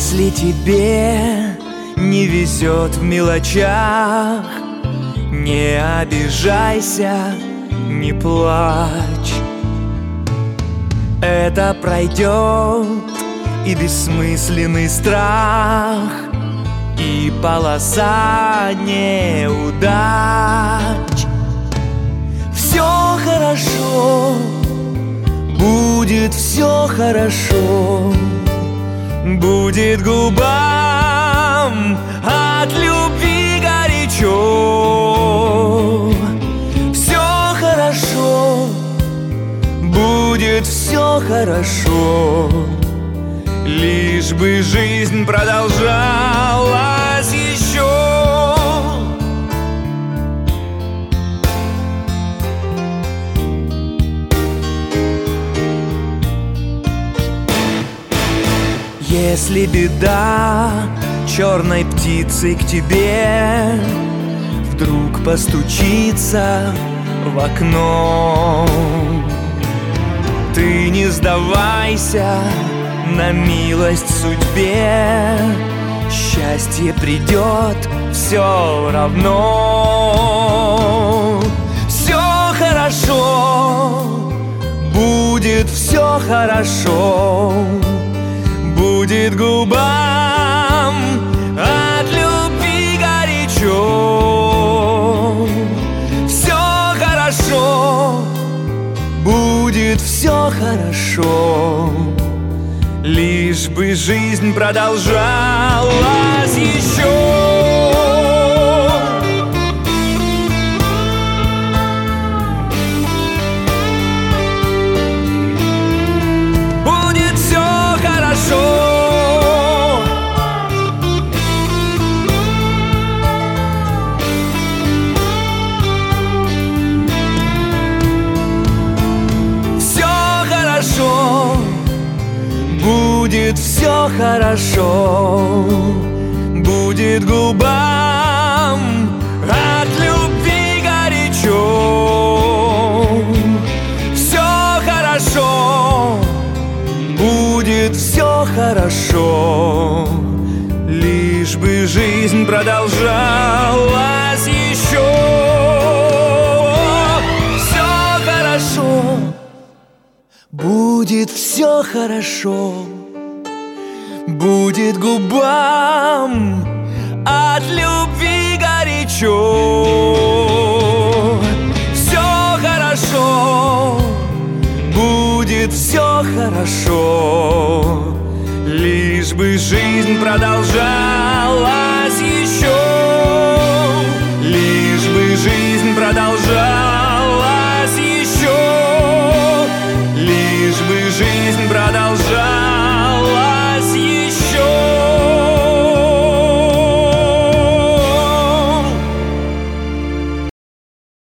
Если тебе не везет в мелочах, не обижайся, не плачь. Это пройдет и бессмысленный страх, и полоса неудач. Все хорошо, будет все хорошо, будет губам от любви горячо. Все хорошо, будет все хорошо, лишь бы жизнь продолжалась еще. Если беда черной птицей к тебе вдруг постучится в окно, ты не сдавайся на милость судьбе, счастье придет все равно. Все хорошо, будет все хорошо, будет губам от любви горячо. Все хорошо, будет все хорошо, лишь бы жизнь продолжалась еще. Будет все хорошо, будет все хорошо, будет губам от любви горячо. Все хорошо, будет все хорошо, лишь бы жизнь продолжалась еще. Все хорошо, будет все хорошо, будет губам от любви горячо. Все хорошо, будет все хорошо, лишь бы жизнь продолжалась еще.